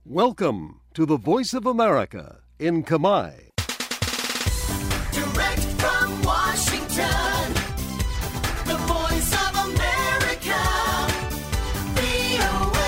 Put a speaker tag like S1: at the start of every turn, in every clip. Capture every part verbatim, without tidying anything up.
S1: Welcome to the Voice of America in Khmer.
S2: Direct from Washington, the Voice of America, វី អូ เอ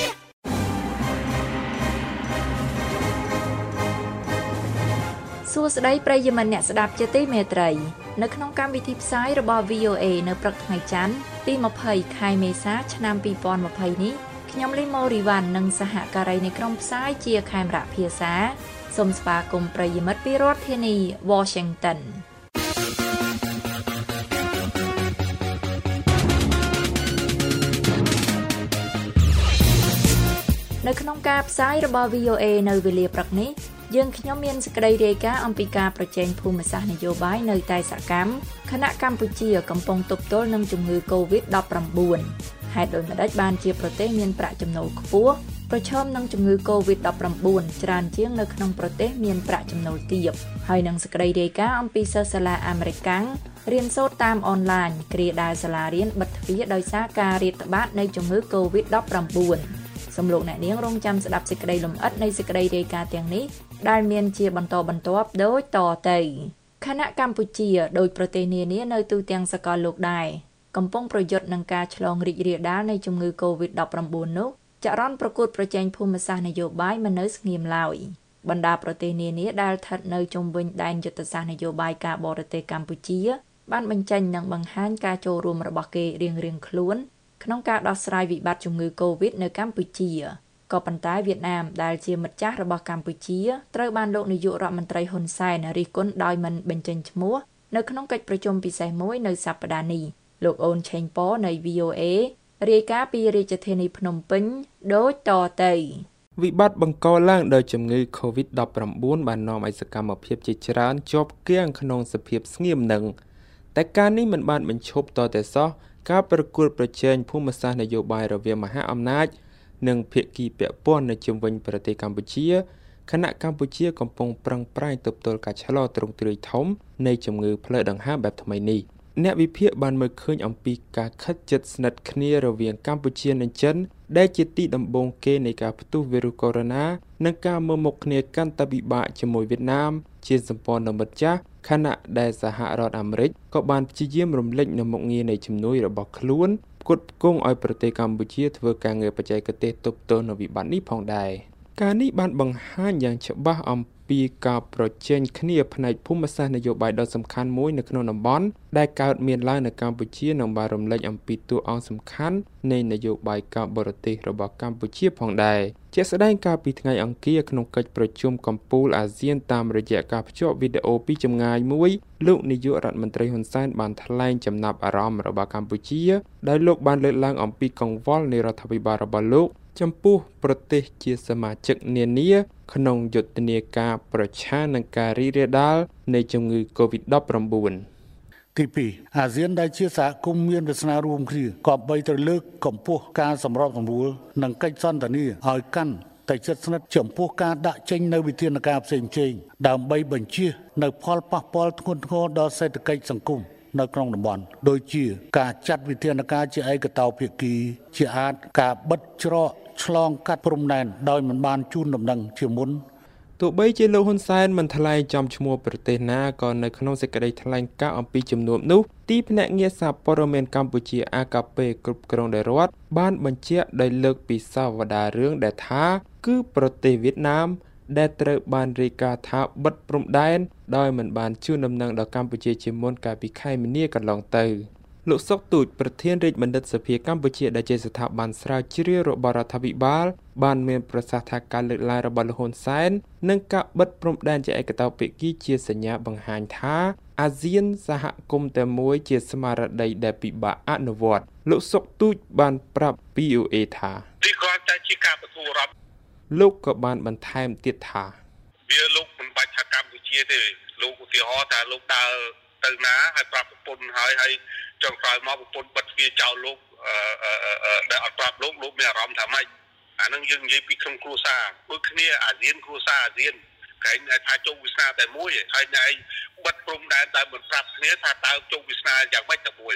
S2: សួស្តីប្រិយមិត្តអ្នកស្ដាប់ជាទីមេត្រីនៅក្នុងកម្មវិធីផ្សាយរបស់ វី អូ เอ នៅព្រឹកថ្ងៃច័ន្ទទី 20 ខែមេសា ឆ្នាំ 2020 នេះខ្ញុំលីម៉ូរីវ៉ាន់និងសហការីនៃក្រុមផ្សាយជាខេមរៈភាសាសូមស្វាគមន៍ប្រិយមិត្តពីរដ្ឋធានី Washington នៅក្នុងការផ្សាយរបស់ វី អូ เอ នៅវេលាព្រឹកនេះយើងខ្ញុំមានសេចក្តីរាយការណ៍អំពីការប្រជែងភូមិសាស្ត្រនយោបាយនៅតែសកម្មគណៈកម្ពុជាកំពុងទប់ទល់នឹងជំងឺ កូវីដ ដប់ប្រាំបួន ហេតុដូចម្តេចបានជាប្រទេសមានប្រាក់ចំណូលខ្ពស់ប្រឈមនឹងជំងឺ កូវីដ ដប់ប្រាំបួន ច្រើនជាងនៅក្នុងប្រទេសមានប្រាក់ចំណូលទាបហើយនឹងសេចក្តីរាយការណ៍អំពីសិស្សសាលាអាមេរិកកាំងរៀនសូត្រតាមអនឡាញគ្រាដែលសាលារៀនបិទទ្វារដោយសារការរាតត្បាតនៃជំងឺ កូវីដ ដប់ប្រាំបួន សូមលោកអ្នកនាងរងចាំស្ដាប់សេចក្តីលម្អិតនៃសេចក្តីរាយការណ៍ទាំងនេះដែលមានជាបន្តបន្ទាប់ដូចតទៅគណៈកម្ពុជាដោយប្រទេសនានានៅទូទាំងសកលលោកដែរកំពុងប្រយុទ្ធនឹងការឆ្លងរីករាលដាលនៃជំងឺ កូវីដ ដប់ប្រាំបួន នោះចរន្តប្រកួតប្រជែងភូមិសាស្ត្រនយោបាយមិននៅស្ងៀមឡើយបណ្ដាប្រទេសនានាដែលស្ថិតនៅជុំវិញដែនយុទ្ធសាស្ត្រនយោបាយការបរទេសកម្ពុជាបានបញ្ចេញនិងបង្ហាញការចូលរួមរបស់គេរៀងៗខ្លួនក្នុងការដោះស្រាយវិបត្តិជំងឺ កូវីដ នៅកម្ពុជាក៏ប៉ុន្តែវៀតណាមដែលជាមិត្តចាស់របស់កម្ពុជាត្រូវបានលោកនាយករដ្ឋមន្ត្រីហ៊ុនសែនរិះគន់ដោយមិនបញ្ចេញឈ្មោះនៅក្នុងកិច្ចប្រជុំពិសេសមួយនៅសប្តាហ៍នេះលោកអូនឆេងប៉នៃ វី អូ เอ រាយការណ៍ពីរាជធានីភ្នំពេញដូចតទៅ
S3: វិបត្តិបង្កឡើងដោយជំងឺ កូវីដ ដប់ប្រាំបួន បាននាំឲ្យសកម្មភាពជាច្រើនជាប់គាំងក្នុងសភាពស្ងៀមនឹងតែការនេះមិនបានបញ្ឈប់តតែសោះការប្រកួតប្រជែងភូមិសាស្ត្រនយោបាយរវាងមហាអំណាចនិងភាគីពាក់ព័ន្ធនៅជុំវិញប្រទេសកម្ពុជាគណៈកម្ពុជាកំពុងប្រឹងប្រែងទប់ទល់ការឆ្លងទ្រង់ទ្រាយធំនៃជំងឺផ្លូវដង្ហើមបែបថ្មីនេះអ្នកវិភាគបានមើលឃើញអំពីការខិតជិតស្និទ្ធគ្នារវាងកម្ពុជានិងចិនដែលជាទីដំបូងគេនៃការផ្ទុះវីរុសកូវីដ និងការមើលមុខគ្នាកាន់តែពិបាកជាមួយវៀតណាមជាសម្ព័ន្ធមិត្តចាស់ខណៈដែលសហរដ្ឋអាមេរិកក៏បានព្យាយាមរំលេចនូវមុខងារនៃជំនួយរបស់ខ្លួនផ្គត់ផ្គង់ឲ្យប្រទេសកម្ពុជាធ្វើការងារបច្ចេកទេសទប់ទល់នឹងវិបត្តិនេះផងដែរការនេះបានបង្ហាញយ៉ាងច្បាស់អំពីការប្រជែងគ្នាផ្នែកភូមិសាស្ត្រនយោបាយដ៏សំខាន់មួយនៅក្នុងតំបន់ដែលកើតមានឡើងនៅកម្ពុជានិងបានរំលេចអំពីតួអង្គសំខាន់នៃនយោបាយការបរទេសរបស់កម្ពុជាផងដែរជាក់ស្ដែងកាលពីថ្ងៃអង្គារក្នុងកិច្ចប្រជុំកំពូលអាស៊ានតាមរយៈការភ្ជាប់វីដេអូពីចម្ងាយមួយលោកនាយករដ្ឋមន្ត្រីហ៊ុនសែនបានថ្លែងចំណាប់អារម្មណ៍របស់កម្ពុជាដោយលោកបានលើកឡើងអំពីកង្វល់នៃរដ្ឋាភិបាលរបស់លោកចំពោះប្រទេសជាសមាជិកនានាក្នុងយុទ្ធនាការប្រឆាំងនឹងការរីករាលដាលនៃជំងឺ កូវីដ ដប់ប្រាំបួន
S4: ទីពីរអាស៊ានដែលជាសហគមន៍មានវាសនារួមគ្នាក៏បីទៅលើកកម្ពស់ការសម្របសម្រួលនិងកិច្ចសន្ទនាឲ្យកាន់តែជិតស្និទ្ធចំពោះការដាក់ចេញនៅវិធានការផ្សេងៗដើម្បីបញ្ជៀសនៅផលប៉ះពាល់ធ្ងន់ធ្ងរដល់សេដ្ឋកិច្ចសង្គមនៅក្នុងតំបន់ដូចជាការចាត់វិធានការជាឯកតោភាគីជាអាចការបិទច្រកឆ្លងកាត់ព្រំដែនដោយមិនបានជូនដំណឹងជាមុន
S3: ទោះបីជាលោកហ៊ុនសែនមិនថ្លែងចំឈ្មោះប្រទេសណាក៏នៅក្នុងសេចក្តីថ្លែងការណ៍អំពីជំនួបនោះទីភ្នាក់ងារសារព័ត៌មានកម្ពុជា អា កា ពេ គ្រប់គ្រងដោយរដ្ឋបានបញ្ជាក់ដោយលើកពីសាវតារឿងដែលថាគឺប្រទេសវៀតណាមដែលត្រូវបានរាយការណ៍ថាបិទព្រំដែនដោយមិនបានជូនដំណឹងដល់កម្ពុជាជាមុនកាលពីខែមីនាកន្លងទៅលោកសុកទូចប្រធានរាជបណ្ឌិតសភាកម្ពុជាដែលជាស្ថាប័នស្រាវជ្រាវរបស់រដ្ឋាភិបាលបានមានប្រសាសន៍ថាការលើកឡើងរបស់លោកហ៊ុនសែននិងការបិទព្រំដែនជាឯកតោភាគីជាសញ្ញាបង្ហាញថាអាស៊ានសហគមន៍តែមួយជាស្មារតីដែលពិបាកអនុវត្តលោកសុកទូចបានប្រាប់ វី អូ เอ ថា
S5: វាគ្រាន់តែជាការបទូរាប់
S3: លោកក៏បានបន្ថែមទៀតថា
S5: វាលោកមិនបាច់ថាកម្ពុជាទេលោកឧទាហរណ៍ថាលោកដើរទៅណាហើយប្រាប់ប្រពន្ធហើយហើយចុងក្រោយមកប្រពន្ធបិទទ្វារចោលលោកអឺដែលអត់ប្រាប់លោកលោកមានអារម្មណ៍ថាម៉េចអានឹងយើងនិយាយពីក្នុងគ្រួសារដូចគ្នាអាស៊ានគ្រួសារអាស៊ានក្រែងថាជោគវាសនាតែមួយហើយណែបិទព្រំដែនដែលមិនប្រាប់គ្នាថាតើជោគវាសនាយ៉ាងម៉េចតែមួយ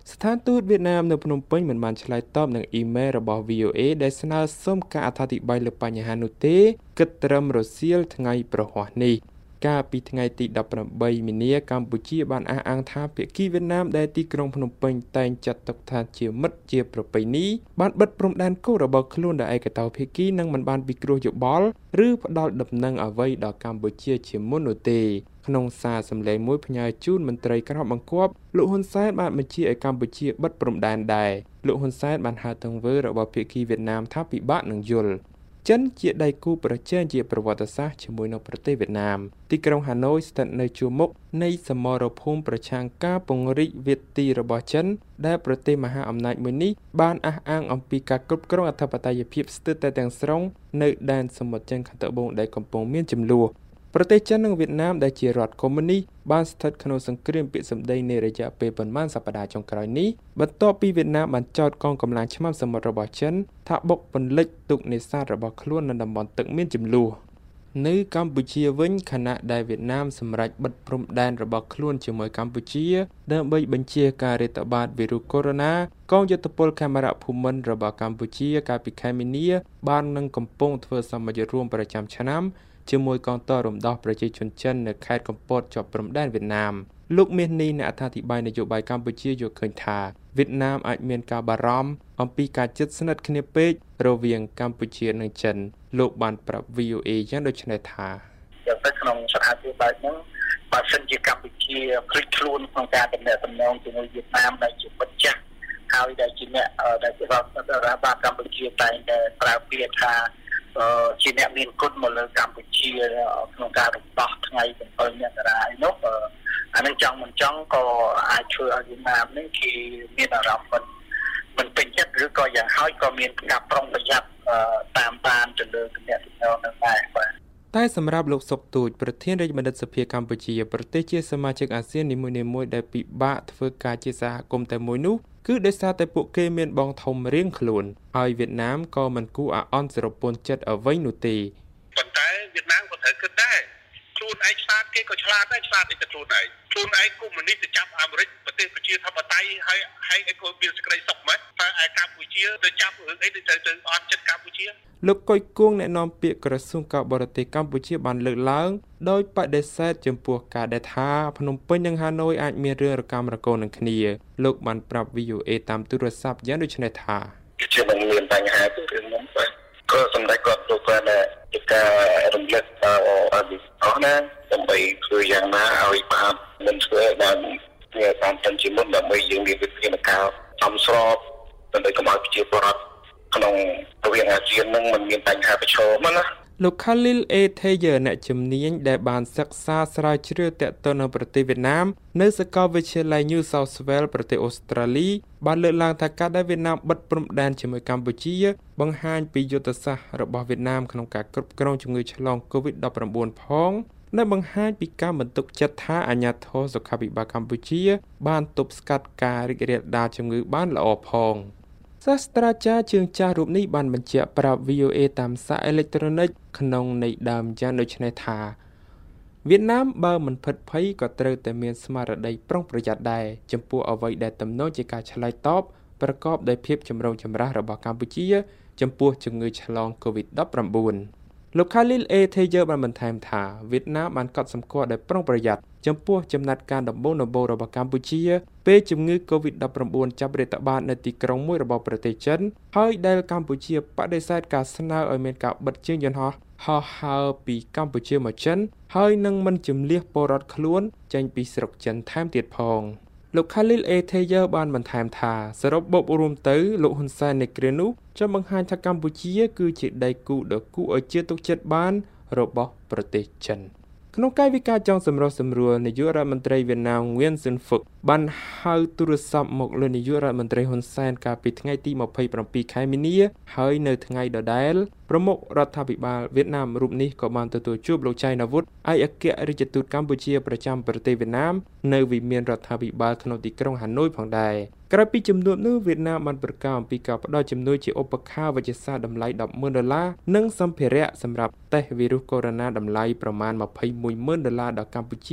S3: ស្ថានទូតវៀតណាមនៅភ្នំពេញមិនបានឆ្លើយតបនឹងអ៊ីមែលរបស់ V O A ដែលស្នើសុំការអធិប្បាយលើបញ្ហានោះទេគិតត្រឹមរសៀលថ្ងៃប្រហ័សនេះកាលពីថ្ងៃទីដប់ប្រាំបីមីនាកម្ពុជាបានអះអាងថាភាគីវៀតណាមដែលទីក្រុងភ្នំពេញតែងចាត់ទុកថាជាមិត្តជាប្រពៃណីបានបិទព្រំដែនគោករបស់ខ្លួនដោយឯកតោភាគីនឹងមិនបានពិគ្រោះយោបល់ឬផ្ដល់ដំណឹងអ្វីដល់កម្ពុជាជាមុននោះទេក្នុងសារសម្លេងមួយផ្ញើជូនមន្ត្រីក្រមបង្គាប់លោកហ៊ុនសែនបានបញ្ជាឲ្យកម្ពុជាបិទព្រំដែនដែរលោកហ៊ុនសែនបានហៅទង្វើរបស់ភាគីវៀតណាមថាពិបាកនឹងយល់ចិនជាដៃគូប្រជែងជាប្រវត្តិសាស្ត្រជាមួយនឹងប្រទេសវៀតណាមទីក្រុងហាណូយស្ថិតនៅជួរមុខនៃសមរភូមិប្រឆាំងការពង្រីកវាទីរបស់ចិនដែលប្រទេសមហាអំណាចមួយនេះបានអះអាងអំពីការគ្រប់គ្រងអធិបតេយ្យភាពស្ទើរតែទាំងស្រុងនៅដែនសមុទ្រចិនខាងត្បូងដែលកំពុងមានជម្លោះប្រទេសចិននិងវៀតណាមដែលជារដ្ឋកុម្មុយនីសបានស្ថិតក្នុងសង្គ្រាមពាក្យសម្ដីនៃរយៈពេលប៉ុន្មានសប្តាហ៍ចុងក្រោយនេះបន្ទាប់ពីវៀតណាមបានចោទកងកម្លាំងឆ្មាំសមុទ្ររបស់ចិនថាបុកពន្លិចទូកនេសាទរបស់ខ្លួននៅតំបន់ទឹកមានជម្លោះនៅកម្ពុជាវិញខណៈដែលវៀតណាមសម្រេចបិទព្រំដែនរបស់ខ្លួនជាមួយកម្ពុជាដើម្បីបញ្ជាការរាតត្បាតវីរុសកូវីដ -19 កងយុទ្ធពលខេមរៈភូមិន្ទរបស់កម្ពុជាកាលពីខែមីនាបាននឹងកំពុងធ្វើសមាជរួមប្រចាំឆ្នាំជាមួយកងទ័ពរំដោះប្រជាជនចិននៅខេត្តកំពតជាប់ព្រំដែនវៀតណាមលោកមាសនេះអ្នកអត្ថាធិប្បាយនយោបាយកម្ពុជាយល់ឃើញថាវៀតណាមអាចមានការបារម្ភអំពីការជិតស្និទ្ធគ្នាពេករវាងកម្ពុជានិងចិនលោកបានប្រាប់ V O A យ៉ាងដូចនេះថា
S6: យ៉ាងទៅក្នុងស្ថានភាពបែបហ្នឹងបើសិនជាកម្ពុជាភ្លេចខ្លួនក្នុងការតំណែងតំណងជាមួយវៀតណាមដែលជាពិតចាស់ហើយដែលជាអ្នកដែលរដ្ឋបាលកម្ពុជាតែងតែប្រើពាក្យថាជាអ្នកមានគុណមកលើកម្ពុជាក្នុងការរំដោះថ្ងៃទីbảyមករានោះអានឹងចង់មិនចង់ក៏អាចធ្វើឲ្យវៀតណាមនេះគេមានអារម្មណ៍មិនមិនពេញចិត្តឬក៏យ៉ាងហោចក៏មានការប្រុងប្រយ័ត្នតាមតាមទៅលើគណៈតំណងនឹងដែរបាទ
S3: តែសម្រាប់លោកសុកទូចប្រធានរាជបណ្ឌិតសភាកម្ពុជាប្រទេសជាសមាជិកអាស៊ាននីមួយៗដែលពិបាកធ្វើការជាសហគមន៍តែមួយនោះគឺដោយសារតែពួកគេមានបងធំរៀងខ្លួនហើយវៀតណាមក៏មិនគួរឲ្យអន់ស្រពន់ចិត្តអ្វីនោះទេ
S5: ប៉ុន្តែវៀតណាមក៏ត្រូវគិតដែរខ្លួនឯងឆ្លាតគេក៏ឆ្លាតដែរឆ្លាតតែខ្លួនឯងខ្លួនឯងកុម្មុយនីសទៅចាប់អាមេរិកប្រទេសប្រជាធិបតេយ្យហើយហើយឯងក៏មានសេចក្តីសុខមែនតែឯកម្ពុជាទៅចាប់រឿងអីទៅទៅអត់ចិត្តកម្ពុជា
S3: លោកកុយគួងអ្នកនាំពាក្យក្រសួងការបរទេសកម្ពុជាបានលើកឡើងដោយបដិសេធចំពោះការដែលថាភ្នំពេញនិងហាណូយអាចមានរឿងរកម្មរកូននឹងគ្នាលោកបានប្រាប់ V O A តាមទូរស័ព្ទយ៉ាងដូចនេះថា
S6: ជាមិនមានបញ្ហាទេរឿងនោះបាទក៏សម្ដេចគាត់លោកគាត់ជាការរំលឹកដល់អស់ណាដើម្បីធ្វើយ៉ាងណាឲ្យបានមិនធ្វើបានវាតាមទៅជាមុនដើម្បីយើងមានវិធានការចំស្របដើម្បីកុំឲ្យប្រជាពលរដ្ឋក្នុងរវាងអាស៊ាននឹងមិនមានបញ្ហាប្រឈមណា
S3: លោក Khalil A. Thayer អ្នកជំនាញដែលបានសិក្សាស្រាវជ្រាវទាក់ទងនឹងប្រទេសវៀតណាមនៅសាកលវិទ្យាល័យ New South Wales ប្រទេសអូស្ត្រាលីបានលើកឡើងថាការដែលវៀតណាមបិទព្រំដែនជាមួយកម្ពុជាបង្ហាញពីយុទ្ធសាស្ត្ររបស់វៀតណាមក្នុងការគ្រប់គ្រងជំងឺឆ្លង កូវីដ -ដប់ប្រាំបួន ផងដែលបង្ហាញពីការបន្ទុកចិត្តថាអាជ្ញាធរសុខាភិបាលកម្ពុជាបានទប់ស្កាត់ការរីករាលដាលជំងឺបានល្អផងសាស្ត្រាចារ្យជើងចាស់រូបនេះបានបញ្ជាក់ប្រាប់ V O A តាមសារអេឡិចត្រូនិកក្នុងន័យដើមយ៉ាងដូចនេះថាវៀតណាមបើមិនភិតភ័យក៏ត្រូវតែមានស្មារតីប្រុងប្រយ័ត្នដែរចំពោះអ្វីដែលទំនងជាការឆ្លើយតបប្រកបដោយភាពចម្រូងចម្រាសរបស់កម្ពុជាចំពោះជំងឺឆ្លង កូវីដ -ដប់ប្រាំបួន លោក Khalil A. Thayer បានបន្ថែមថាវៀតណាមបានកត់សម្គាល់ដោយប្រុងប្រយ័ត្នចំពោះចំណាត់ការដំបូងដំបូងរបស់កម្ពុជាពេលជំងឺ កូវីដ -ដប់ប្រាំបួន ចាប់រាតត្បាតនៅទីក្រុងមួយរបស់ប្រទេសចិនហើយដែលកម្ពុជាបដិសេធការស្នើឲ្យមានការបិទជើងយន្តហោះហោះហើរពីកម្ពុជាមកចិនហើយនឹងមិនជម្លៀសពលរដ្ឋខ្លួនចេញពីស្រុកចិនថែមទៀតផងលោក Khalil A. Thayer បានបន្ថែមថាសរុបបបរួមទៅលោកហ៊ុនសែននៃគ្រានោះចង់បង្ហាញថាកម្ពុជាគឺជាដៃគូដ៏គួរឲ្យជឿទុកចិត្តបានរបស់ប្រទេសចិនក្នុងកាយវិការចង់សម្រុះសម្រួលនាយករដ្ឋមន្ត្រីវៀតណាម Nguyen Xuan Phuc បានហៅទូរស័ព្ទមកលើនាយករដ្ឋមន្ត្រីហ៊ុនសែនកាលពីថ្ងៃទីម្ភៃប្រាំពីរខែមីនាហើយនៅថ្ងៃដដែលប្រមុខរដ្ឋាភិបាលវៀតណាមរូបនេះក៏បានទទួលជួបលោកចៃណាវុធឯកអគ្គរដ្ឋទូតកម្ពុជាប្រចាំប្រទេសវៀតណាមនៅវិមានរដ្ឋាភិបាលក្នុងទីក្រុងហាណូយផងដែរក្រោយពីជំនួបនោះវៀតណាមបានប្រកាសអំពីការផ្តល់ជំនួយជាឧបការវិទ្យាសាស្ត្រតម្លៃ ដប់ម៉ឺន ដុល្លារនិងសម្ភារៈសម្រាប់តេស្តវីរុសកូវីដ -ដប់ប្រាំបួន តម្លៃប្រមាណ ម្ភៃមួយម៉ឺន ដុល្លារដល់កម្ពុជា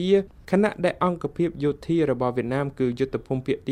S3: ខណៈដែលអង្គភាពយោធារបស់វៀតណាមគឺយុទ្ធភូមិភាគទី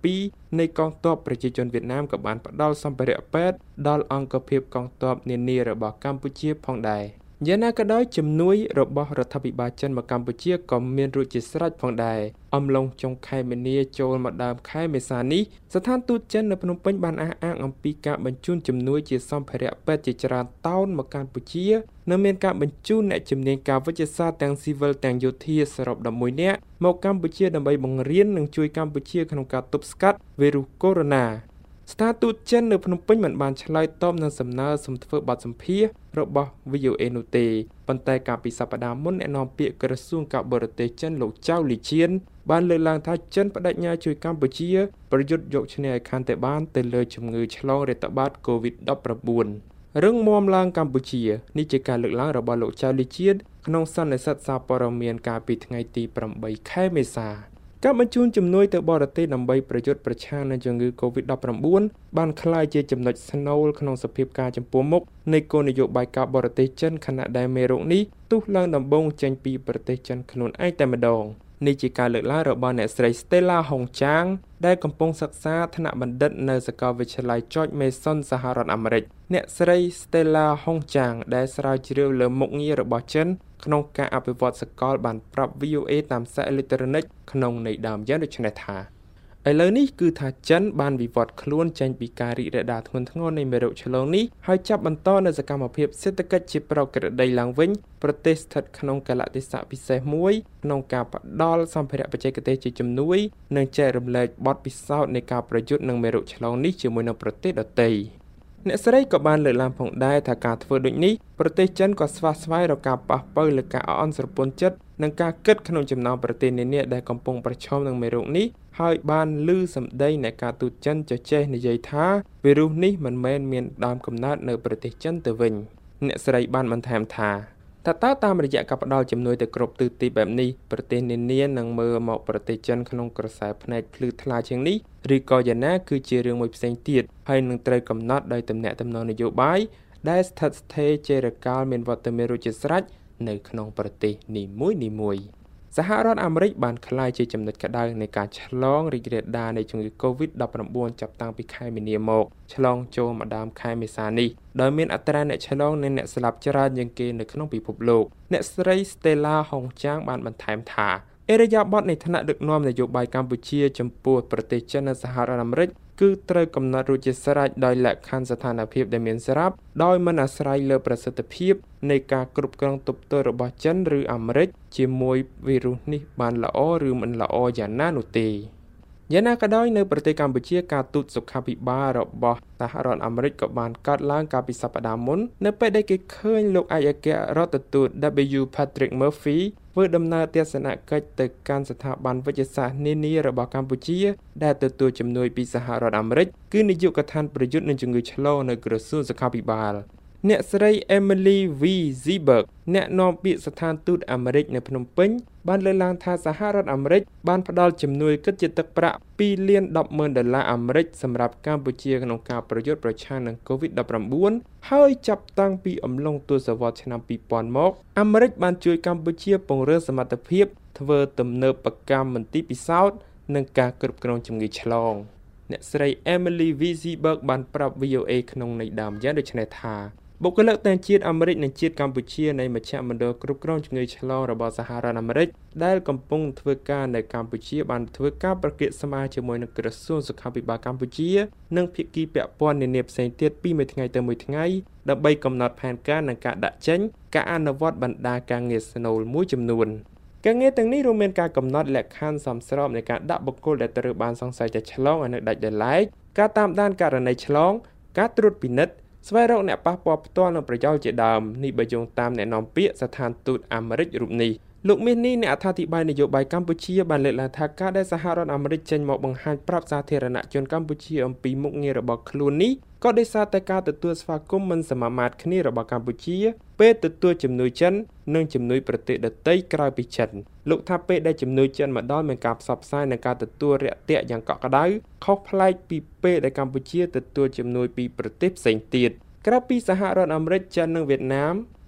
S3: 7នៃកងទ័ពប្រជាជនវៀតណាមក៏បានផ្ដល់សម្ភារៈពេទ្យដល់អង្គភាពកងទ័ពនានារបស់កម្ពុជាផងដែរយ៉ាងណាក៏ដោយជំនួយរបស់រដ្ឋាភិបាលចិនមកកម្ពុជាក៏មានរួចជាស្រេចផងដែរអំឡុងចុងខែមីនាចូលមកដើមខែមេសានេះស្ថានទូតចិននៅភ្នំពេញបានអះអាងអំពីការបញ្ជូនជំនួយជាសម្ភារៈពេទ្យជាច្រើនតោនមកកម្ពុជានិងមានការបញ្ជូនអ្នកជំនាញការវិទ្យាសាស្ត្រទាំងស៊ីវិលទាំងយោធាសរុបដប់មួយនាក់មកកម្ពុជាដើម្បីបង្រៀននិងជួយកម្ពុជាក្នុងការទប់ស្កាត់វីរុសកូវីដ -ស្ថានទូតចិននៅភ្នំពេញមិនបានឆ្លើយតបនឹងសំណើសុំធ្វើបទសម្ភាសន៍របស់ V O A នោះទេប៉ុន្តែកាលពីសប្តាហ៍មុនអ្នកនាំពាក្យក្រសួងការបរទេសចិនលោកចៅលីឈៀនបានលើកឡើងថាចិនបដិញ្ញាជួយកម្ពុជាប្រយុទ្ធយកឈ្នះឲ្យកាន់តែបានទៅលើជំងឺឆ្លងរាតត្បាត កូវីដ -ដប់ប្រាំបួន រឹងមាំឡើងកម្ពុជានេះជាការលើកឡើងរបស់លោកចៅលីឈៀនក្នុងសន្និសីទសារព័ត៌មានកាលពីថ្ងៃទីប្រាំបីខែមេសាការបញ្ជូនជំនួយទៅបរទេសដើម្បីប្រយុទ្ធប្រឆាំងនឹងជំងឺ កូវីដ -ដប់ប្រាំបួន បានក្លាយជាចំណុចស្នូលក្នុងសភាពការចំពោះមុខនៃគោលនយោបាយការបរទេសចិនខណៈដែលមេរោគនេះទុះឡើងដំបូងចេញពីប្រទេសចិនខ្លួនឯងតែម្ដងនេះជាការលើកឡើងរបស់អ្នកស្រី Stella Hong Chang ដែលកំពុងសិក្សាថ្នាក់បណ្ឌិតនៅសាកលវិទ្យាល័យ George Mason សហរដ្ឋអាមេរិកអ្នកស្រី Stella Hong Chang ដែលស្រាវជ្រាវលើមុខងាររបស់ចិនក្នុងការអភិវឌ្ឍសកលបានប្រាប់ V O A តាមសារអេឡិចត្រូនិកក្នុងន័យដើមយ៉ាងដូចនេះថាឥឡូវនេះគឺថាចិនបានវិវត្តខ្លួនចេញពីការរីករាលដាលធ្ងន់ធ្ងរនៃមេរោគឆ្លងនេះហើយចាប់បន្តនៅសកម្មភាពសេដ្ឋកិច្ចជាប្រក្រតីឡើងវិញប្រទេសស្ថិតក្នុងកាលៈទេសៈពិសេសមួយក្នុងការផ្ដល់សម្ភារៈបច្ចេកទេសជាជំនួយនិងចែករំលែកបទពិសោធន៍នៃការប្រយុទ្ធនឹងមេរោគឆ្លងនេះជាមួយនឹងប្រទេសដទៃអ្នកស្រីក៏បានលើកឡើងផងដែរថាការធ្វើដូចនេះប្រទេសចិនក៏ស្វះស្វែងរកការប៉ះប៉ូវលើការអអន់ស្រពន់ចិត្តនិងការគិតក្នុងចំណោមប្រទេសនានាដែលកំពុងប្រឈមនឹងមេរោគនេះហើយបានឮសម្ដីនៃការទូតចិនចចេះនិយាយថាវីរុសនេះមិនមែនមានដើមកំណើតនៅប្រទេសចិនទៅវិញអ្នកស្រីបានបន្ថែមថាថាតើតាមរយៈការផ្ដល់ជំនួយទៅគ្រប់ទិសទីបែបនេះប្រទេសនានានឹងមើលមកប្រទេសចិនក្នុងក្រសែភ្នែកភ្លឺថ្លាជាងនេះឬក៏យ៉ាងណាគឺជារឿងមួយផ្សេងទៀតហើយនឹងត្រូវកំណត់ដោយទំនាក់ទំនងនយោបាយដែលស្ថិតស្ថេរជារកាលមានវត្តមានរួចជាស្រេចនៅក្នុងប្រទេសនីមួយៗសហរដ្ឋអាមេរិកបានក្លាយជាចំណុចក្តៅនៃការឆ្លងរីករាលដាលនៃជំងឺ កូវីដ -ដប់ប្រាំបួន ចាប់តាំងពីខែមីនាមកឆ្លងចូលមកដើមខែមេសានេះដោយមានអត្រាអ្នកឆ្លងនិងអ្នកស្លាប់ច្រើនជាងគេនៅក្នុងពិភពលោកអ្នកស្រី Stella Hong Chang បានបន្ថែមថាអេរយាប័តនៃថ្នាក់ដឹកនាំនយោបាយកម្ពុជាចំពោះប្រទេសចិននិងសហរដ្ឋអាមេរិកគឺត្រូវកំណត់រួចជាស្រេចដោយលក្ខខណ្ឌស្ថានភាពដែលមានស្រាប់ដោយមិនអាស្រ័យលើប្រសិទ្ធភាពនៃការគ្រប់គ្រងទប់ទល់របស់ចិនឬអាមេរិកជាមួយវីរុសនេះបានល្អឬមិនល្អយ៉ាងណានោះទេយ៉ាងណាក៏ដោយនៅប្រទេសកម្ពុជាការទូតសុខាភិបាលរបស់សហរដ្ឋអាមេរិកក៏បានកាត់ឡើងកាលពីសប្តាហ៍មុននៅពេលដែលគេឃើញលោកឯកអគ្គរដ្ឋទូត W Patrick Murphy ធ្វើដំណើរទស្សនកិច្ចទៅកាន់ស្ថាប័នវិទ្យាសាស្ត្រនានារបស់កម្ពុជាដែលទទួលជំនួយពីសហរដ្ឋអាមេរិកគឺនាយកដ្ឋានប្រយុទ្ធនឹងជំងឺឆ្លងនៅក្រសួងសុខាភិបាលអ្នកស្រី Emily V Zeberg អ្នកនាំពាក្យស្ថានទូតអាមេរិកនៅភ្នំពេញបានលើកឡើងថាសហរដ្ឋអាមេរិកបានផ្ដល់ជំនួយគិតជាទឹកប្រាក់ពីរលានដប់ម៉ឺនដុល្លារអាមេរិកសម្រាប់កម្ពុជាក្នុងការប្រយុទ្ធប្រឆាំងនឹង កូវីដ -ដប់ប្រាំបួន ហើយចាប់តាំងពីអំឡុងទសវត្សរ៍ឆ្នាំពីរពាន់មកអាមេរិកបានជួយកម្ពុជាពង្រឹងសមត្ថភាពធ្វើទំនើបកម្មមន្ទីរពិសោធន៍និងការគ្រប់គ្រងជំងឺឆ្លងអ្នកស្រី Emily V Zeberg បានប្រាប់ V O A ក្នុងន័យដើមយ៉ាងដូចនេះថាបុគ្គលិកទាំងជាតិអាមេរិកនិងជាតិកម្ពុជានៃមជ្ឈមណ្ឌលគ្រប់គ្រងជំងឺឆ្លងរបស់សហរដ្ឋអាមេរិកដែលកំពុងធ្វើការនៅកម្ពុជាបានធ្វើការប្រកាសស្មារជាមួយនឹងក្រសួងសុខាភិបាលកម្ពុជានិងភាគីពាក់ព័ន្ធនានាផ្សេងទៀតពីមួយថ្ងៃទៅមួយថ្ងៃដើម្បីកំណត់ផែនការនិងការដាក់ចេញការអនុវត្តបណ្ដាការងារស្នូលមួយចំនួនការងារទាំងនេះរួមមានការកំណត់លក្ខខណ្ឌសមស្របនៃការដាក់បុគ្គលដែលត្រូវបានសង្ស័យថាឆ្លងឲ្យនៅដាច់ដោយឡែកការតាមដានករណីឆ្លងការត្រួតពិនិត្យស្វែងរកអ្នកប៉ះពាល់ផ្ទាល់និងប្រយោលជាដើមនេះបើយោងតាមអ្នកនាំពាក្យស្ថានទូតអាមេរិករូបនេះលោកមាសនេះអ្នកអត្ថាធិប្បាយនយោបាយកម្ពុជាបានលើកឡើងថាការដែលសហរដ្ឋអាមេរិកចេញមកបង្ហាញប្រាប់សាធារណជនកម្ពុជាអំពីមុខងាររបស់ខ្លួននេះក៏ដោយសារតែការទទួលស្វាគមន៍មិនសមាមាត្រគ្នារបស់កម្ពុជាពេលទទួលជំនួយចិននិងជំនួយប្រទេសដទៃក្រៅពីចិនលោកថាពេលដែលជំនួយចិនមកដល់មានការផ្សព្វផ្សាយនិងការទទួលរាក់ទាក់យ៉ាងកក់ក្ដៅខុសប្លែកពីពេលដែលកម្ពុជាទទួលជំនួយពីប្រទេសផ្សេងទៀតក្រៅពីសហរដ្ឋអាមេរិកចិននិងវៀតណាម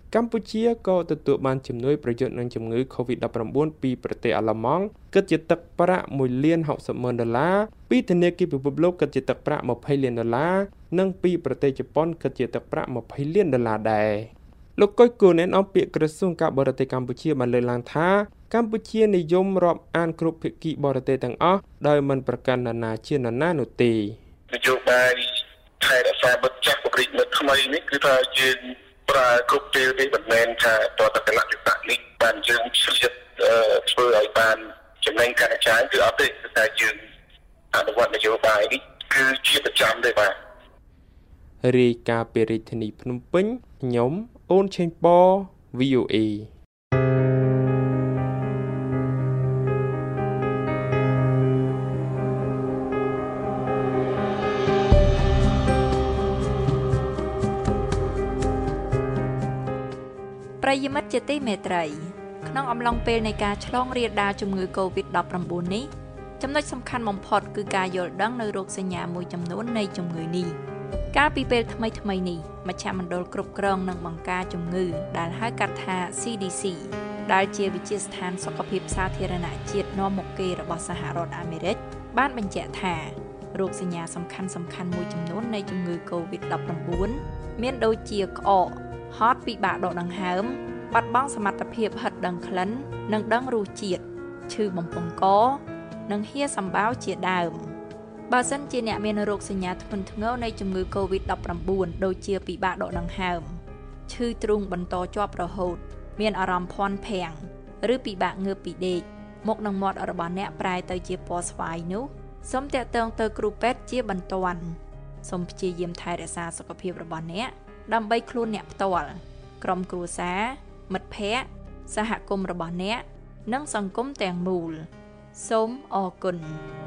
S3: កម្ពុជាក៏ទទួលបានជំនួយប្រយុទ្ធនឹងជំងឺ COVID ដប់ប្រាំបួន ពីប្រទេសអាល្លឺម៉ង់គិតជាទឹកប្រាក់មួយលានហកសិបម៉ឺនដុល្លារពីធនាគារពិភពលោកគិតជាទឹកប្រាក់ម្ភៃលានដុល្លារនិងពីប្រទេសជប៉ុនគិតជាទឹកប្រាក់ម្ភៃលានដុល្លារដែរលោកកុយគូណែនអមពាក្យក្រសួងការបរទេសកម្ពុជាបានលើកឡើងថាកម្ពុជានិយមរាប់អានគ្រប់ភាគីបរទេសទាំងអស់ដោយមិនប្រកាន់នរណាជានរណានោះទេ
S5: នយោបាយថែរក្សាបទចាស់បរិយាថ្មីនេះគឺថាយើងប្រើគ្រប់ពេលទេមិនមែនថាតតកលៈយុត្តនេះបានយើងឆ្លៀតធ្វើឲ្យបានចំណេញការចាយគឺអត់ទេតែយើងអនុវត្តនយោបាយនេះគឺជាប្រចាំទេបាទ
S3: រាយការណ៍ពីរាជធានីភ្នំពេញខ្ញុំអូនឆេងប៉ វី អូ เอ
S2: ប្រិយមិត្តជាទីមេត្រីក្នុងអំឡុងពេលនៃការឆ្លងរាលដាលជំងឺ COVID ដប់ប្រាំបួន នេះចំណុចសំខាន់បំផុតគឺការយល់ដឹងនៅរោគសញ្ញាមួយចំនួននៃជំងឺនេះកាលពីពេលថ្មីថ្មីនេះមជ្ឈមណ្ឌលគ្រប់គ្រងនិងបង្ការជំងឺដែលហៅកាត់ថា ซี ดี ซี ដែលជាវិទ្យាស្ថានសុខភាពសាធារណជាតិនាំមុខគេរបស់សហរដ្ឋអាមេរិកបានបញ្ជាក់ថារោគសញ្ញាសំខាន់សំខាន់មួយចំនួននៃជំងឺ COVID ដប់ប្រាំបួន មានដូចជាក្អកហត់ពិបាកដកដង្ហើមបាត់បង់សមត្ថភាពហិតដឹងក្លិននិងដឹងរសជាតិឈឺបំពង់កនិងហៀសម្បោរជាដើមបើសិនជាអ្នកមានរោគសញ្ញាធ្ងន់ធ្ងរនៃជំងឺ COVID ដប់ប្រាំបួន ដូចជាពិបាកដកដង្ហើមឈឺទ្រូងបន្តជាប់រហូតមានអារម្មណ៍ភាន់ភាំងឬពិបាកងើបពីដេកមុខនិងមាត់របស់អ្នកប្រែទៅជាពណ៌ស្វាយនោះសូមតាក់ទងទៅគ្រូពេទ្យជាបន្ទាន់សូមព្យាយាមថែរក្សាសុខភាពរបស់អ្នកដើម្បីខ្លួនអ្នកផ្ទាល់ក្រុមគ្រួសារមិត្តភ័ក្តិសហគមន៍របស់អ្នកនិងសង្គមទាំងមូលសូមអរគុណ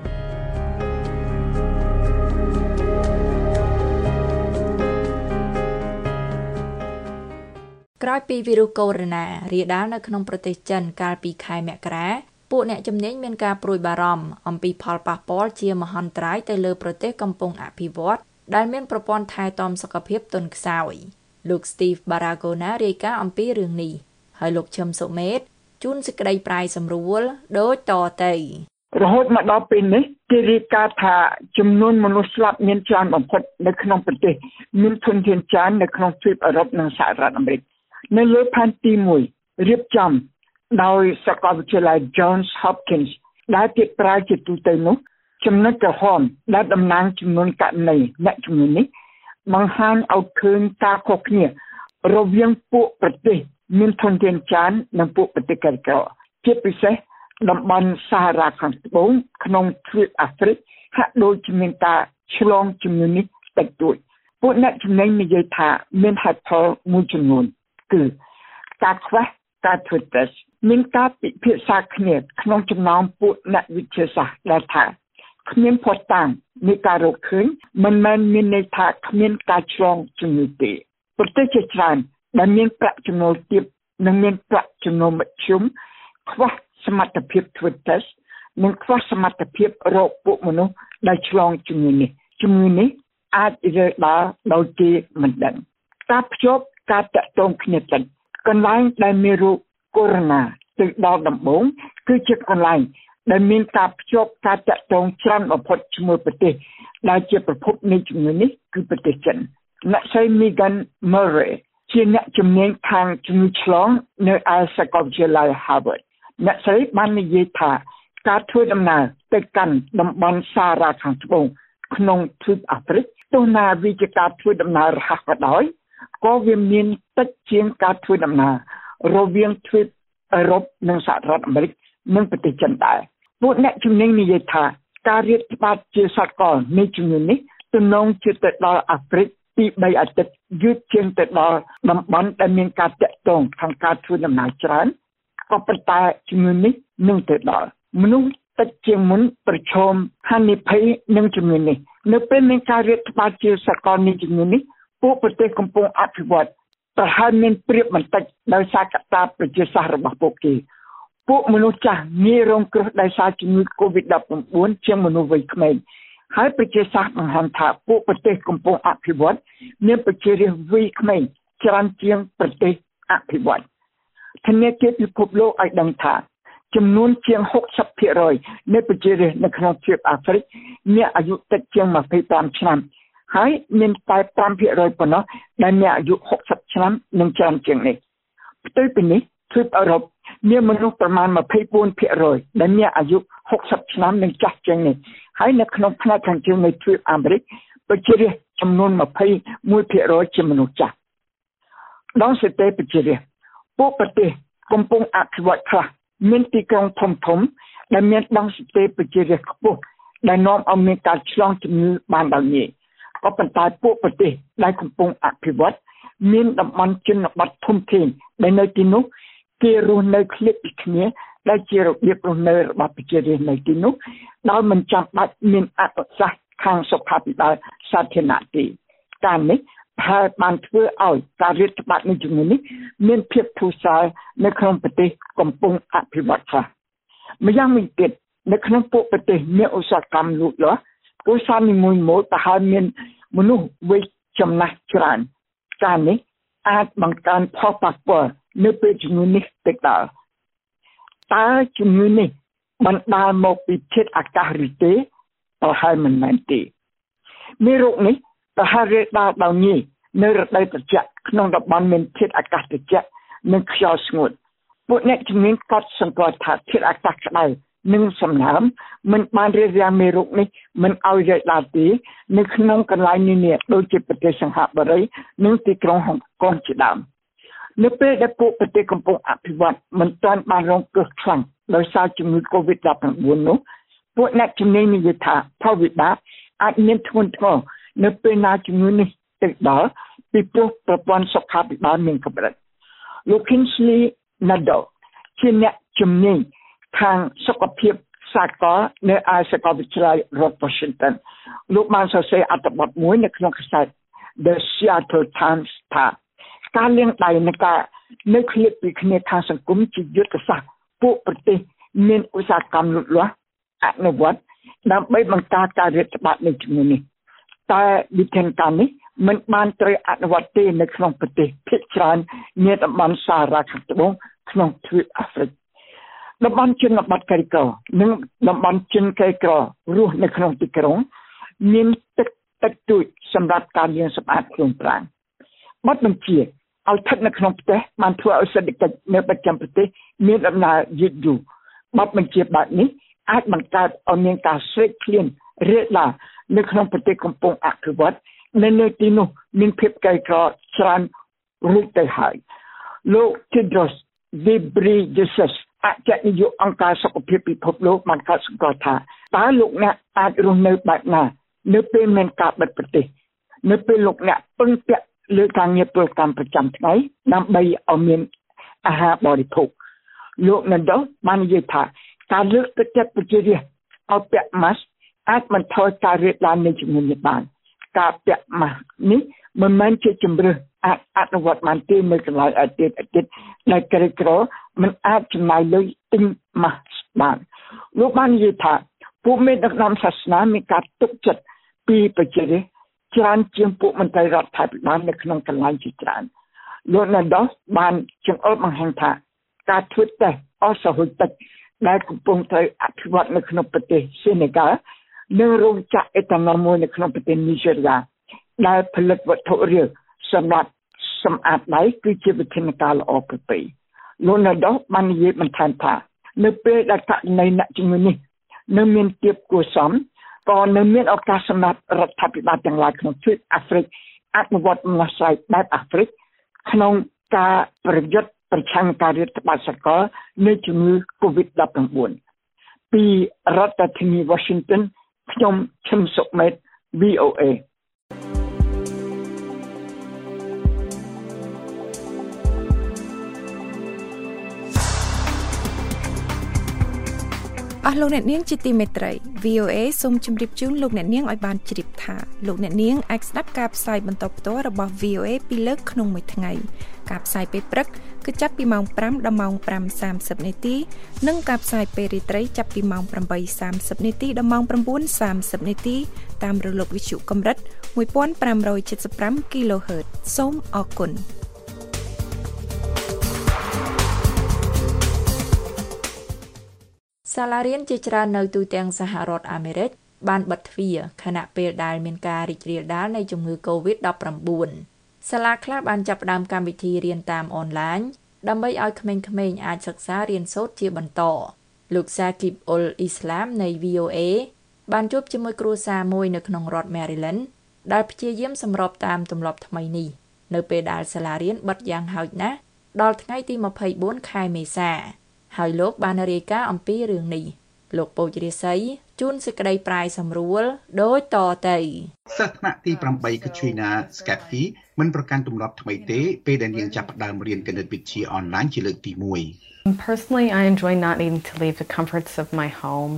S2: ក្រោយពីវីរុសកូវីដ រាលដាលនៅក្នុងប្រទេសចិនកាលពីខែមករាពួកអ្នកជំនាញមានការព្រួយបារម្ភអំពីផលប៉ះពាល់ជាមហន្តរាយទៅលើប្រទេសកំពុងអភិវឌ្ឍដែលមានប្រព័ន្ធថែទាំសុខភាពទន់ខ្សោយលោក Steve Baragona រាយការណ៍អំពីរឿងនេះហើយលោកឈឹមសុមេតជូនសេចក្តីប្រាយសម្រួលដូចតទៅ
S7: រហូតមកដល់ពេលនេះគេរាយការណ៍ថាចំនួនមនុស្សស្លាប់មានច្រើនបំផុតនៅក្នុងប្រទេសមានធនធានច្រើននៅក្នុងទ្វីបអឺរ៉ុបនិងសហរដ្ឋអាមេរិកនៅលើផែនទីមួយរៀបចំដោយសាកលវិទ្យាល័យ Johns Hopkins ដែលទៀតប្រាយជាទូទៅនោះចំណុចក្រហមដែលតំណាងចំនួនករណីអ្នកជំងឺនេះបង្ហាញឲ្យឃើញការខុសគ្នារវាងពួកប្រទេសមានធនធានច្រើននិងពួកប្រទេសក្រីក្រជាពិសេសតំបន់សាហារ៉ាខាងត្បូងក្នុងទ្វីបអាហ្វ្រិកហាក់ដូចជាមានការឆ្លងជំងឺនេះតិចតួចពួកអ្នកជំនាញនិយាយថាមានហេតុផលមួយចំនួនគឺការខ្វះការធ្វើតេស្តមានការពិភាក្សាគ្នាក្នុងចំណោមពួកអ្នកវិទ្យាសាស្ត្រដែលថាគ្មានភស្តុតាងនៃការរកឃើញមិនមែនមានន័យថាគ្មានការឆ្លងជំងឺទេប្រទេសជាច្រើនដែលមានប្រាក់ចំណូលទាបនិងមានប្រាក់ចំណូលមធ្យមខ្វះសមត្ថភាពធ្វើតេស្តនិងខ្វះសមត្ថភាពរកពួកមនុស្សដែលឆ្លងជំងឺនេះជំងឺនេះអាចរើដើរដោយគេមិនដឹងការភ្ជាប់ការតាក់ទងគ្នាចិត្តកន្លែងដែលមានរោគកូវីដ ទៅដល់ដំបូងគឺជាកន្លែងដែលមានការភ្ជាប់ការតាក់ទងច្រើនបំផុតជាមួយប្រទេសដែលជាប្រភពនៃជំងឺនេះគឺប្រទេសចិនអ្នកស្រី Megan Murray ជាអ្នកជំនាញខាងជំងឺឆ្លងនៅឯសាកលវិទ្យាល័យ Harvard អ្នកស្រីបាននិយាយថាការធ្វើដំណើរទៅកាន់តំបន់សាហារ៉ាខាងត្បូងក្នុងទ្វីបអាហ្វ្រិកទោះណាវាជាការធ្វើដំណើររហ័សក៏ដោយក៏វាមានតិចជាងការធ្វើដំណើររវាងទ្វីបអឺរ៉ុបនិងសហរដ្ឋអាមេរិកនិងប្រទេសចិនដែរពួកអ្នកជំនាញនិយាយថាការរាតត្បាតជាសកលនៃជំងឺនេះទំនងជាទៅដល់អាហ្វ្រិកពីបីអាទិត្យយឺតជាងទៅដល់តំបន់ដែលមានការតាក់ទងខាងការធ្វើដំណើរច្រើនក៏ប៉ុន្តែជំងឺនេះនឹងទៅដល់មនុស្សតិចជាងមុនប្រឈមហានិភ័យនឹងជំងឺនេះនៅពេលមានការរាតត្បាតជាសកលនៃជំងឺនេះពួកប្រទេសកំពុងអភិវឌ្ឍប្រហែលមានព្រៀបបន្តិចដោយសារកត្តាប្រជាសាស្ត្ររបស់ពួកគេពួកមនុស្សចាស់ងាយរងគ្រោះដោយសារជំងឺ COVID ដប់ប្រាំបួន ជាងមនុស្សវ័យក្មេងហើយប្រជាសាស្ត្របង្ហាញថាពួកប្រទេសកំពុងអភិវឌ្ឍមានប្រជារាស្ត្រវ័យក្មេងច្រើនជាងប្រទេសអភិវឌ្ឍធនាគារពិភពលោកឲ្យដឹងថាចំនួនជាង หกสิบเปอร์เซ็นต์ នៃប្រជារាស្ត្រនៅក្នុងទ្វីបអាហ្វ្រិកមានអាយុតិចជាងยี่สิบห้าឆ្នាំហើយមានតែ fiveเปอร์เซ็นต์ ប៉ុណ្ណោះដែលមានអាយុหกสิบឆ្នាំនិងច្រើនជាងនេះផ្ទុយពីនេះទ្វីបអឺរ៉ុបមានមនុស្សប្រមាណ twenty-fourเปอร์เซ็นต์ ដែលមានអាយុหกสิบឆ្នាំនិងចាស់ជាងនេះហើយនៅក្នុងផ្នែកខាងជើងនៃទ្វីបអាមេរិកប្រជារាស្ត្រចំនួនtwenty-oneเปอร์เซ็นต์ ជាមនុស្សចាស់ដល់ស្ថិតិប្រជារាស្ត្រពួកប្រទេសកំពុងអភិវឌ្ឍខ្លះមានទីក្រុងធំធំដែលមានដង់ស្ថិតិប្រជារាស្ត្រខ្ពស់ដែលនាំឲ្យមានការឆ្លងជំងឺបានដោយងាយក៏ប៉ុន្តែពួកប្រទេសដែលកំពុងអភិវឌ្ឍមានតំបន់ជនបទធំធេងដែលនៅទីនោះគេរស់នៅឃ្លាតពីគ្នាដែលជារបៀបរស់នៅរបស់ប្រជារាស្ត្រនៅទីនោះដោយមិនចាំបាច់មានអនុសាសន៍ខាងសុខាភិបាលសាធារណៈទេការនេះហើយបានធ្វើឲ្យការរាតត្បាតនៃជំងឺនេះមានភាពធូរស្រាលនៅក្នុងប្រទេសកំពុងអភិវឌ្ឍខ្លះម្យ៉ាងវិញទៀតនៅក្នុងពួកប្រទេសមានឧស្សាហកម្មលូតលាស់ឧស្សាហ៍នីមួយៗប្រហែលមានមនុស្សវ័យចំណាស់ច្រើនការនេះអាចបង្កើនផលប៉ះពាល់នៅពេលជំងឺនេះទៅដល់តើជំងឺនេះបណ្ដាលមកពីធាតុអាកាសឬទេប្រហែលមិនមែនទេមេរោគនេះប្រហែលរាលដាលដោយងាយនៅរដូវត្រជាក់ក្នុងតំបន់មានធាតុអាកាសត្រជាក់និងខ្យល់ស្ងួតពួកអ្នកជំនាញកត់សម្គាល់ថាធាតុអាកាសក្តៅនិងសំណើមមិនបានរារាំងមេរោគនេះមិនឲ្យរាលដាលទេនៅក្នុងកន្លែងនានាដូចជាប្រទេសសិង្ហបុរីនិងទីក្រុងហុងកុងជាដើមនៅពេលដែលពួកប្រទេសកំពុងអភិវឌ្ឍមិនទាន់បានរងគ្រោះខ្លាំងដោយសារជំងឺ COVID nineteen នោះពួកអ្នកជំនាញនិយាយថាផលវិបាកអាចមានធ្ងន់ធ្ងរនៅពេលណាជំងឺនេះទៅដល់ពីព្រោះប្រព័ន្ធសុខាភិបាលមានកម្រិតលោក Kingsley Nadeau ជាអ្នកជំនាញខាងសុខភាពសាកលនៅឯសាកលវិទ្យាល័យរដ្ឋ Washington លោកបានសរសេរអត្ថបទមួយនៅក្នុងកាសែត The Seattle Times ថាការលាងដៃនិងការនៅឃ្លាតពីគ្នាខាងសង្គមជាយុទ្ធសាស្ត្រពួកប្រទេសមានឧស្សាហកម្មលូតលាស់អនុវត្តដើម្បីបង្ការការរាតត្បាតនៃជំងឺនេះតែវិធានការនេះមិនបានត្រូវអនុវត្តទេនៅក្នុងប្រទេសភាគច្រើននៃតំបន់សារ៉ាខាងត្បូងក្នុងទ្វីបអាហ្វ្រិកតំបន់ជនបទក្រីក្រនិងតំបន់ជនក្រីក្ររស់នៅក្នុងទីក្រុងមានទឹកតិចតួចសម្រាប់ការលាងសម្អាតខ្លួនប្រាណបទបញ្ជាឲ្យស្ថិតនៅក្នុងផ្ទះបានធ្វើឲ្យសេដ្ឋកិច្ចនៅប្រចាំប្រទេសមានដំណើរយឺតយូរបទបញ្ជាបែបនេះអាចបង្កើតឲ្យមានការស្រេកឃ្លានរាលដាលនៅក្នុងប្រទេសកំពុងអភិវឌ្ឍនៅនៅទីនោះមានភាពក្រីក្រច្រើនរួចទៅហើយលោក Tedros Ghebreyesus អគ្គនាយកអង្គការសុខភាពពិភពលោកបានកត់សម្គាល់ថាតើលោកអ្នកអាចរស់នៅបែបណានៅពេលមានការបិទប្រទេសនៅពេលលោកអ្នកពឹងពាក់លើការងារពលកម្មប្រចាំថ្ងៃដើម្បីឲ្យមានអាហារបរិភោគលោក Nadeau បាននិយាយថាការលើកទឹកចិត្តប្រជារាស្ត្រឲ្យពាក់ mask អាចបន្ថយការរាលដាលនៃជំងឺនេះបានការពាក់ mask នេះមិនមែនជាជំរឿសអាចអនុវត្តបានទេនៅកន្លែងអាទិត្យអាទិត្យដែលក្រីក្រមិនអាចចំណាយលុយទិញ mask បានលោកបាននិយាយថាពួកមេដឹកនាំសាសនាមានការទុកចិត្តពីប្រជារាស្ត្រច្រើនជាងពួកមន្ត្រីរដ្ឋាភិបាលនៅក្នុងកន្លែងជាច្រើនលោក Nadeau បានចង្អុលបង្ហាញថាការធ្វើតេស្តអស់សហុយទឹកដែលកំពុងត្រូវអភិវឌ្ឍនៅក្នុងប្រទេសសេនេហ្កាល់និងរោងចក្រអេតាណុលមួយនៅក្នុងប្រទេសនីហ្សេរីយ៉ាដែលផលិតវត្ថុរាវសម្រាប់សម្អាតដៃគឺជាវិធានការល្អប្រពៃលោក Nadeau បាននិយាយបន្ថែមថានៅពេលដែលករណីអ្នកជំងឺនេះនៅមានទាបគួរសមក៏នៅមានឱកាសសម្រាប់រដ្ឋាភិបាលទាំងឡាយក្នុងទ្វីបអាហ្វ្រិកអនុវត្តដំណោះស្រាយបែបអាហ្វ្រិកក្នុងការប្រយុទ្ធប្រឆាំងការរាតត្បាតសកលនៃជំងឺ COVID nineteen ពីរដ្ឋធានី Washington ខ្ញុំឈឹមសុមេត V O A
S2: អស់លោកអ្នកនាងជាទីមេត្រី V O A សូមជម្រាបជូនលោកអ្នកនាងឲ្យបានជ្រាបថាលោកអ្នកនាងអាចស្ដាប់ការផ្សាយបន្តផ្ទាល់របស់ V O A ពីរលើកក្នុងមួយថ្ងៃការផ្សាយពេលព្រឹកគឺចាប់ពីម៉ោងfiveដល់ម៉ោងfive thirtyនាទីនិងការផ្សាយពេលរាត្រីចាប់ពីម៉ោងeight thirtyនាទីដល់ម៉ោងnine thirtyនាទីតាមរលកវិទ្យុកម្រិតfifteen seventy-five គីឡូហឺត សូមអរគុណសាលារៀនជាច្រើននៅទូទាំងសហរដ្ឋអាមេរិកបានបិទទ្វារខណៈពេលដែលមានការរីករាលដាលនៃជំងឺ កូវីដ ដប់ប្រាំបួន សាលាខ្លះបានចាប់ផ្ដើមកម្មវិធីរៀនតាមអនឡាញដើម្បីឲ្យក្មេងៗអាចសិក្សារៀនសូត្រជាបន្តលោកសាគីបអ៊ុលអ៊ីស្លាមនៃ វី អូ អេ បានជួបជាមួយគ្រួសារមួយនៅក្នុងរដ្ឋ Maryland ដែលព្យាយាមសម្របតាមទម្លាប់ថ្មីនេះនៅពេលដែលសាលារៀនបិទយ៉ាងហោចណាស់ដល់ថ្ងៃទីម្ភៃបួនខែមេសាហើយលោកបានរាយការណ៍អំពីរឿងនេះលោកពូជរាសីជួនសេចក្តីប្រាយសម្រួលដូចតទៅ
S8: សិស្សថ្នាក់ទីប្រាំបី Katrina Scappi មិនប្រកាន់ទម្លាប់ថ្មីទេពេលដែលនាងចាប់ផ្ដើមរៀនគណិតវិទ្យាអនឡាញជាលើកទីមួយ
S9: Personally, I enjoy not needing to leave the comforts of my home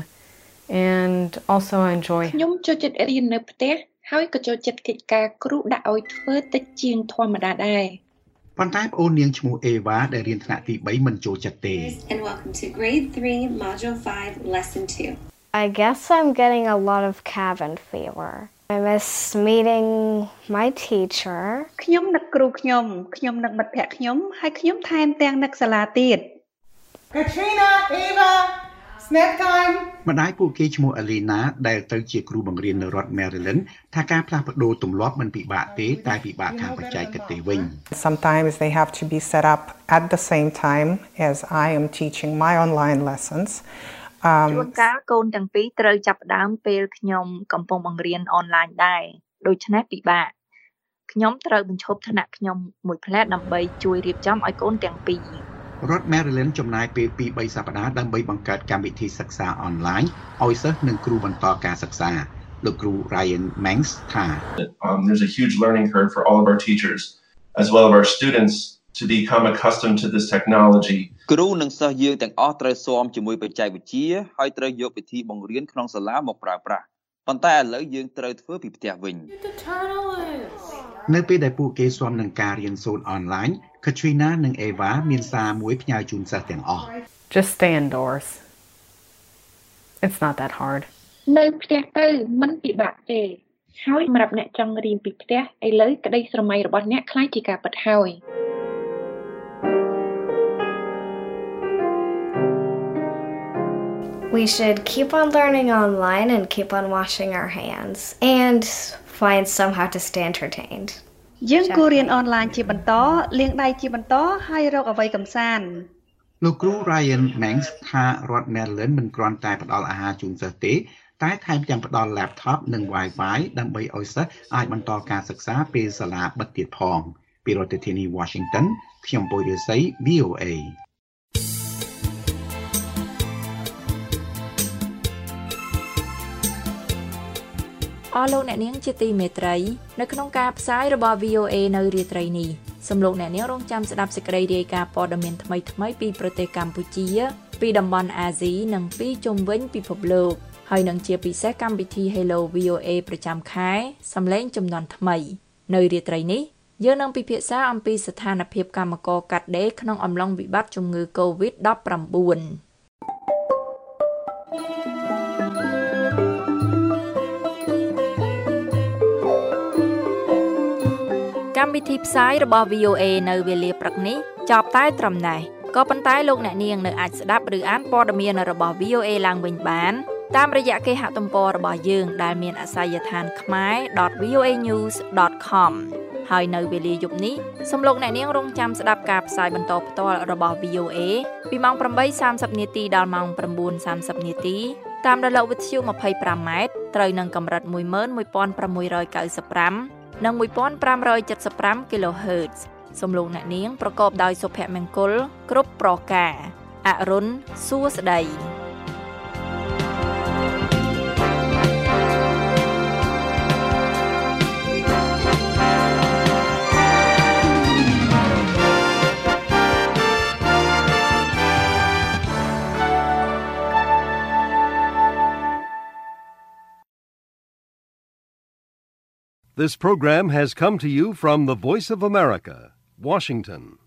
S9: and also I enjoy
S10: ខ្ញុំចូលចិត្តរៀននៅផ្ទះហើយក៏ចូលចិត្តកិច្ចការគ្រូដាក់ឲ្យធ្វើតិចជាងធម្មតាដែរ
S8: ប៉ុន្តែប្អូននាងឈ្មោះ Eva ដែលរៀនថ្នាក់ទី3មិនចូលចិត្តទេ
S11: And welcome to grade three module five lesson two.
S12: I guess I'm getting a lot of cabin fever. I miss meeting my teacher.
S10: ខ្ញុំនឹកគ្រូខ្ញុំខ្ញុំនឹកមិត្តភក្តិខ្ញុំហើយខ្ញុំថែមទាំងនឹកសាលាទៀត
S13: Katrina, Eva, snack time.
S8: ម្ដាយពួកគេឈ្មោះ Alina ដែលទៅជាគ្រូបង្រៀននៅរដ្ឋ Maryland ថាការផ្លាស់ប្ដូរទម្លាប់មិនពិបាកទេតែពិបាកខាងបច្ចេកទេសវិញ
S13: Sometimes they have to be set up at the same time as I am teaching my online lessons.
S2: ជួនកាលកូនទាំងពីរត្រូវចាប់ផ្ដើមពេលខ្ញុំកំពុងបង្រៀនអនឡាញដែរដូច្នេះពិបាកខ្ញុំត្រូវបញ្ឈប់ថ្នាក់ខ្ញុំមួយផ្លែតដើម្បីជួយរៀបចំឲ្យកូនទាំងពីរ
S8: រដ្ឋ Maryland ចំណាយពេល ពីរបី សប្តាហ៍ដើម្បីបង្កើតកម្មវិធីសិក្សាអនឡាញឲ្យសិស្សនិងគ្រូបន្តការសិក្សាលោកគ្រូ Ryan Manx ថា
S14: um, There's a huge learning curve for all of our teachers as well as our students to become accustomed to this technology
S15: គ្រូនិងសិស្សយើងទាំងអស់ត្រូវស៊ាំជាមួយបច្ចេកវិទ្យាហើយត្រូវយកវិធីបង្រៀនក្នុងសាលាមកប្រើប្រាស់ប៉ុន្តែឥឡូវយើងត្រូវធ្វើពីផ្ទះវិញ
S8: នៅពេលដែលពួកគេស៊ាំនឹងការរៀនសូត្រអនឡាញ Katrina និង Eva មានសារមួយផ្ញើជូនសិស្សទាំងអស់
S9: Just stay indoors. It's not that hard.
S10: នៅផ្ទះទៅមិនពិបាកទេហើយសម្រាប់អ្នកចង់រៀនពីផ្ទះឥឡូវក្តីស្រមៃរបស់អ្នកខ្លាចជាការពិតហើយ
S12: We should keep on learning online and keep on washing our hands and find somehow to stay entertained.
S10: យើងគួររៀនអនឡាញជាបន្តលាងដៃជាបន្តហើយរកអ្វីកម្សាន្ត
S8: លោកគ្រូ Ryan Manx ថារដ្ឋ Maryland មិនគ្រាន់តែផ្ដល់អាហារជូនសិស្សទេតែថែមទាំងផ្ដល់ laptop និង Wi-Fi ដើម្បីឲ្យសិស្សអាចបន្តការសិក្សាពេលសាលាបិទទៀតផងពីរដ្ឋធានី Washington ខ្ញុំពូរិស័យ វី អូ អេ
S2: អស់លោកអ្នកនាងជាទីមេត្រីនៅក្នុងការផ្សាយរបស់ វី អូ អេ នៅរាត្រីនេះសូមលោកអ្នកនាងរងចាំស្ដាប់សេចក្តីរាយការណ៍ព័ត៌មានថ្មីៗពីប្រទេសកម្ពុជាពីតំបន់អាស៊ីនិងពីជុំវិញពិភពលោកហើយនឹងជាពិសេសកម្មវិធី Hello វី អូ អេ ប្រចាំខែសំឡេងចំនួនថ្មីនៅរាត្រីនេះយើងនឹងពិភាក្សាអំពីស្ថានភាពកម្មករកាត់ដេរក្នុងអំឡុងវិបត្តិជំងឺ កូវីដ ដប់ប្រាំបួនកម្មវិធីផ្សាយរបស់ វី អូ អេ នៅវេលាព្រឹកនេះចប់តែត្រឹមនេះក៏ប៉ុន្តែលោកអ្នកនាងនៅអាចស្ដាប់ឬអានព័ត៌មានរបស់ វី អូ អេ ឡើងវិញបានតាមរយៈគេហទំព័ររបស់យើងដែលមានអាសយដ្ឋាន khmae dot v o a news dot com ហើយនៅវេលាយប់នេះសូមលោកអ្នកនាងរងចាំស្ដាប់ការផ្សាយបន្តផ្ទាល់របស់ វី អូ អេ ពីម៉ោង ប្រាំបីសាមសិប នាទីដល់ម៉ោង ប្រាំបួនសាមសិប នាទីតាមរលកវិទ្យុ ម្ភៃប្រាំម៉ែត្រត្រូវនឹងកម្រិត មួយម៉ឺនមួយពាន់ប្រាំមួយរយកៅសិបប្រាំ និង មួយពាន់ប្រាំរយседមប្រាំ kilohertz សូមលោកអ្នកនាងប្រកបដោយសុភមង្គលគ្រប់ប្រការអរុនសួស្តី
S1: This program has come to you from the Voice of America, Washington.